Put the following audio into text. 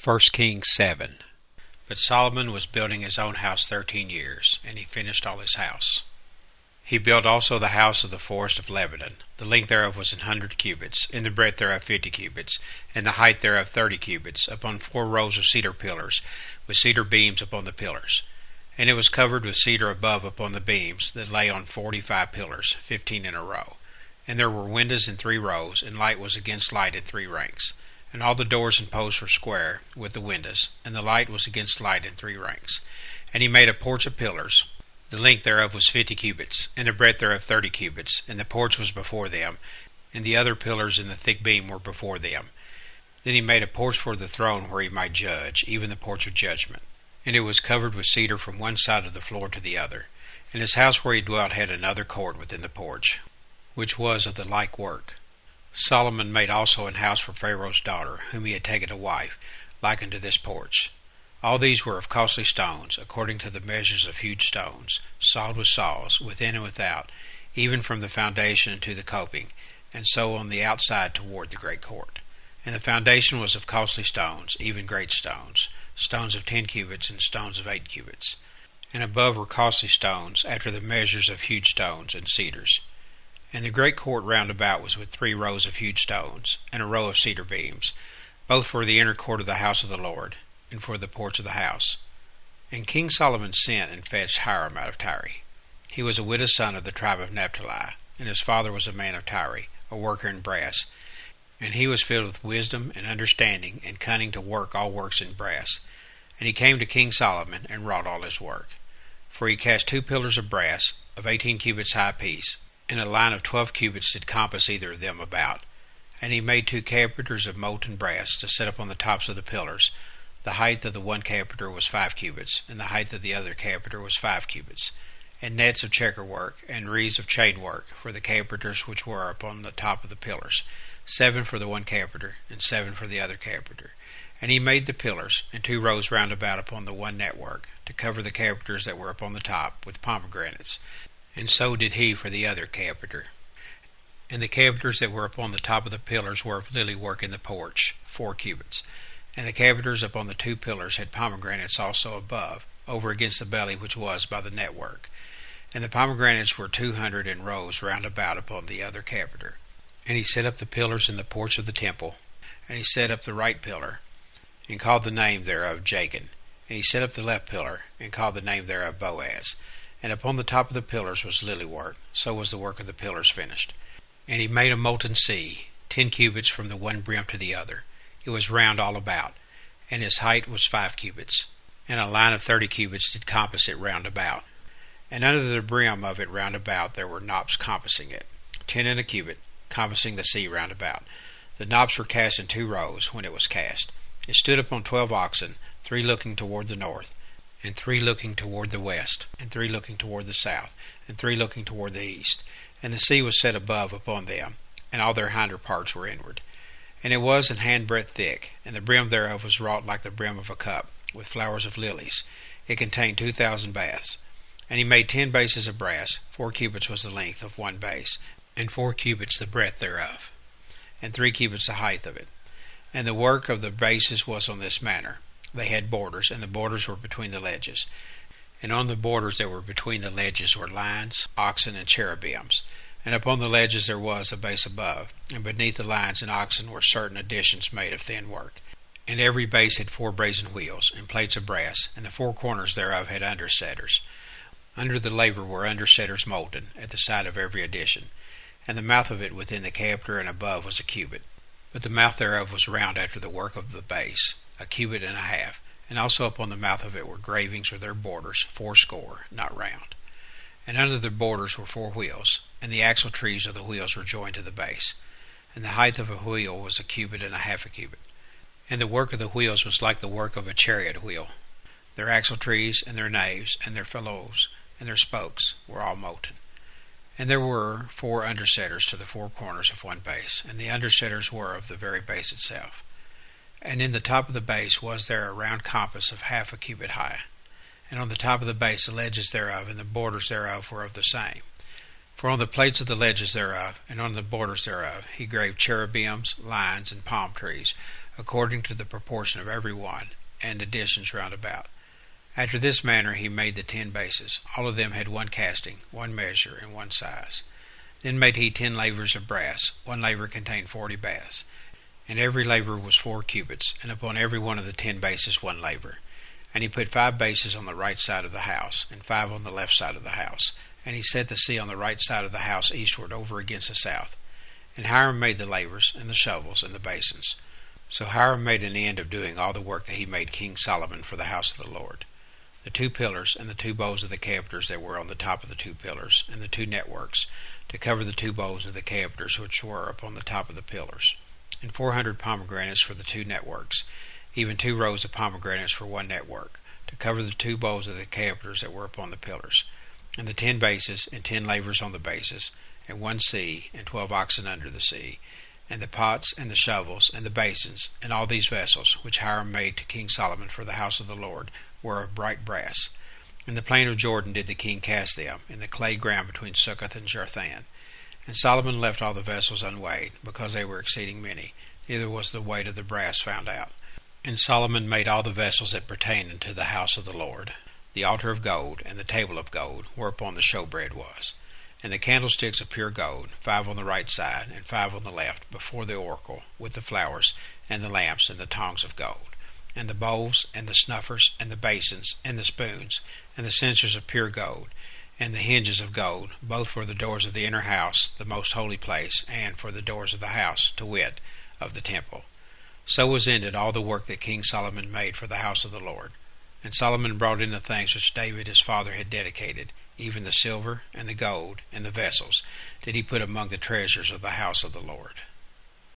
1 Kings 7. But Solomon was building his own house 13 years, and he finished all his house. He built also the house of the forest of Lebanon. The length thereof was 100 cubits, and the breadth thereof 50 cubits, and the height thereof 30 cubits, upon 4 rows of cedar pillars, with cedar beams upon the pillars. And it was covered with cedar above upon the beams, that lay on 45 pillars, 15 in a row. And there were windows in 3 rows, and light was against light in 3 ranks. And all the doors and posts were square, with the windows, and the light was against light in 3 ranks. And he made a porch of pillars. The length thereof was 50 cubits, and the breadth thereof 30 cubits, and the porch was before them, and the other pillars in the thick beam were before them. Then he made a porch for the throne where he might judge, even the porch of judgment. And it was covered with cedar from one side of the floor to the other. And his house where he dwelt had another court within the porch, which was of the like work. Solomon made also an house for Pharaoh's daughter, whom he had taken to wife, like unto this porch. All these were of costly stones, according to the measures of huge stones, sawed with saws, within and without, even from the foundation unto the coping, and so on the outside toward the great court. And the foundation was of costly stones, even great stones, stones of 10 cubits, and stones of 8 cubits. And above were costly stones, after the measures of huge stones and cedars. And the great court round about was with 3 rows of huge stones, and a row of cedar beams, both for the inner court of the house of the Lord, and for the porch of the house. And King Solomon sent and fetched Hiram out of Tyre. He was a widow's son of the tribe of Naphtali, and his father was a man of Tyre, a worker in brass. And he was filled with wisdom and understanding, and cunning to work all works in brass. And he came to King Solomon, and wrought all his work. For he cast 2 pillars of brass, of 18 cubits high apiece, and a line of 12 cubits did compass either of them about. And he made 2 carpenters of molten brass to set upon the tops of the pillars. The height of the one carpenter was 5 cubits, and the height of the other carpenter was 5 cubits. And nets of checker work, and wreaths of chain work, for the carpenters which were upon the top of the pillars, 7 for the one carpenter, and 7 for the other carpenter. And he made the pillars, and 2 rows round about upon the one network, to cover the carpenters that were upon the top, with pomegranates. And so did he for the other carpenter. And the carpenters that were upon the top of the pillars were of lily work in the porch, 4 cubits. And the carpenters upon the 2 pillars had pomegranates also above, over against the belly which was by the network. And the pomegranates were 200 in rows round about upon the other carpenter. And he set up the pillars in the porch of the temple. And he set up the right pillar, and called the name thereof Jakin. And he set up the left pillar, and called the name thereof Boaz. And upon the top of the pillars was lily work, so was the work of the pillars finished. And he made a molten sea, 10 cubits from the one brim to the other. It was round all about, and his height was 5 cubits, and a line of 30 cubits did compass it round about. And under the brim of it round about there were knops compassing it, 10 in a cubit, compassing the sea round about. The knops were cast in 2 rows when it was cast. It stood upon 12 oxen, 3 looking toward the north, and 3 looking toward the west, and 3 looking toward the south, and 3 looking toward the east. And the sea was set above upon them, and all their hinder parts were inward. And it was an handbreadth thick, and the brim thereof was wrought like the brim of a cup, with flowers of lilies. It contained 2,000 baths. And he made 10 bases of brass, 4 cubits was the length of one base, and 4 cubits the breadth thereof, and 3 cubits the height of it. And the work of the bases was on this manner. They had borders, and the borders were between the ledges. And on the borders that were between the ledges were lions, oxen, and cherubims. And upon the ledges there was a base above, and beneath the lions and oxen were certain additions made of thin work. And every base had 4 brazen wheels, and plates of brass, and the 4 corners thereof had undersetters. Under the laver were undersetters molten, at the side of every addition. And the mouth of it within the carpenter and above was a cubit. But the mouth thereof was round after the work of the base, a cubit and a half. And also upon the mouth of it were gravings with their borders, 80, not round. And under the borders were 4 wheels, and the axle trees of the wheels were joined to the base. And the height of a wheel was a cubit and a half a cubit. And the work of the wheels was like the work of a chariot wheel. Their axle trees, and their naves, and their felloes, and their spokes were all molten. And there were 4 undersetters to the 4 corners of one base, and the undersetters were of the very base itself. And in the top of the base was there a round compass of half a cubit high. And on the top of the base the ledges thereof and the borders thereof were of the same. For on the plates of the ledges thereof, and on the borders thereof, he graved cherubims, lions, and palm trees, according to the proportion of every one, and additions round about. After this manner he made the 10 bases. All of them had one casting, one measure, and one size. Then made he 10 lavers of brass. One laver contained 40 baths, and every laver was 4 cubits, and upon every one of the 10 bases 1 laver. And he put 5 bases on the right side of the house, and 5 on the left side of the house. And he set the sea on the right side of the house eastward over against the south. And Hiram made the lavers, and the shovels, and the basins. So Hiram made an end of doing all the work that he made King Solomon for the house of the Lord. The 2 pillars, and the 2 bows of the capiters that were on the top of the 2 pillars, and the 2 networks, to cover the 2 bows of the capiters which were upon the top of the pillars, and 400 pomegranates for the 2 networks, even 2 rows of pomegranates for 1 network, to cover the 2 bows of the capiters that were upon the pillars, and the 10 bases, and 10 lavers on the bases, and 1 sea, and 12 oxen under the sea, and the pots, and the shovels, and the basins, and all these vessels, which Hiram made to King Solomon for the house of the Lord, were of bright brass. In the plain of Jordan did the king cast them, in the clay ground between Succoth and Jarthan. And Solomon left all the vessels unweighed, because they were exceeding many, neither was the weight of the brass found out. And Solomon made all the vessels that pertained unto the house of the Lord, the altar of gold, and the table of gold, whereupon the showbread was, and the candlesticks of pure gold, 5 on the right side, and 5 on the left, before the oracle, with the flowers, and the lamps, and the tongs of gold, and the bowls, and the snuffers, and the basins, and the spoons, and the censers of pure gold, and the hinges of gold, both for the doors of the inner house, the most holy place, and for the doors of the house, to wit, of the temple. So was ended all the work that King Solomon made for the house of the Lord. And Solomon brought in the things which David his father had dedicated, even the silver, and the gold, and the vessels, did he put among the treasures of the house of the Lord.